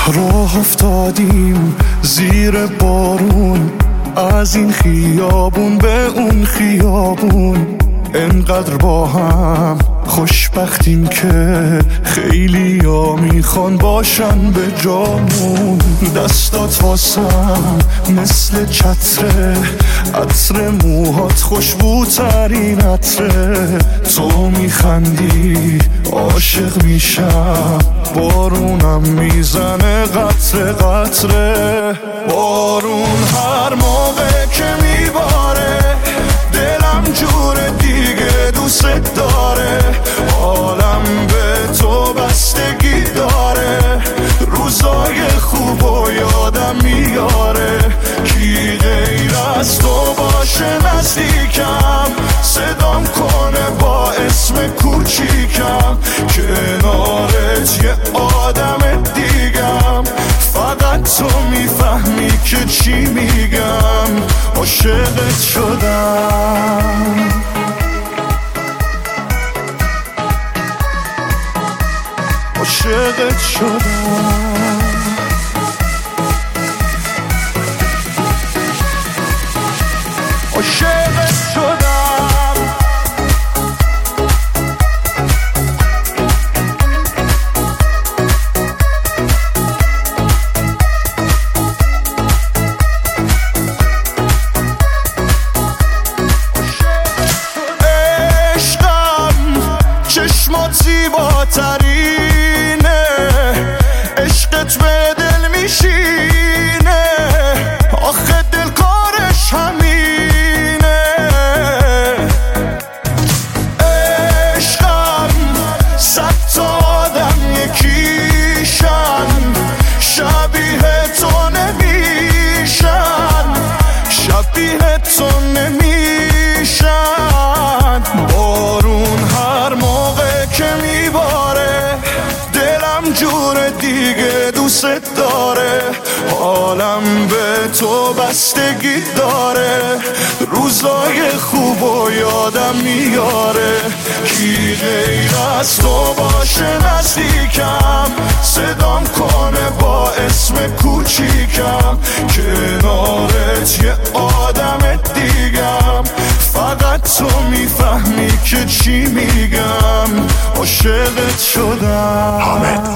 راه افتادیم زیر بارون، از این خیابون به اون خیابون. انقدر با هم خوشبختیم که خیلی ها میخوان باشن به جامون. دستات واسم مثل چتره، عطر موهات خوشبوترین عطره. تو میخندی عاشق میشم، بارونم میزنه قطره قطره. بارون هر موقع که میباره دلم جور دیگه دوست داره. عالم به تو بستگی داره، روزای خوب و یادم میاره. کی غیر از تو باشه نزدیکم، صدام کنه با اسم کوچیکم. کنارت یه آدم دیگم، فقط تو میفهمی که چی میگم. عاشقت شدم، عاشقت شدم، عاشقت شدم. چشمات زیباترینه، عشقت به دل میشینه. آخه دل کارش همینه. عشقم صد تا آدم یکیشن، شبیه تو نمیشن، شبیه تو نمیشن. بارون هر موقع که میباره دلم جور دیگه دوست داره. حالم به تو بستگی داره، روزای خوب و یادم میاره. کی غیر از تو باشه نزدیکم، صدام کنه با اسم کوچیکم. کنارت یه آدم دیگم، فقط تو میفهمی که چی میگم. عاشقت شدم.